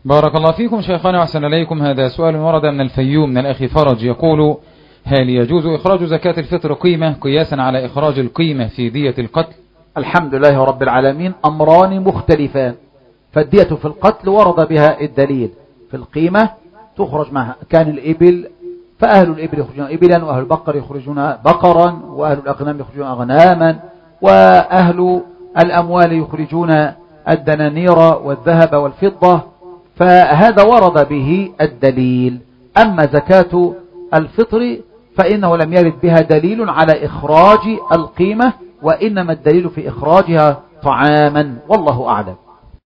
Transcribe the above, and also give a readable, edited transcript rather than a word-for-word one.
بارك الله فيكم شيخنا وأحسن إليكم. هذا سؤال ورد من الفيوم من الأخ فرج، يقول: هل يجوز إخراج زكاة الفطر قيمة قياسا على إخراج القيمة في دية القتل؟ الحمد لله رب العالمين، أمران مختلفان. فالدية في القتل ورد بها الدليل، في القيمة تخرج معها. كان الإبل فأهل الإبل يخرجون إبلا، وأهل البقر يخرجون بقرا، وأهل الأغنام يخرجون أغناما، وأهل الأموال يخرجون الدنانير والذهب والفضة. فهذا ورد به الدليل. أما زكاة الفطر فإنه لم يرد بها دليل على إخراج القيمة، وإنما الدليل في إخراجها طعاما، والله أعلم.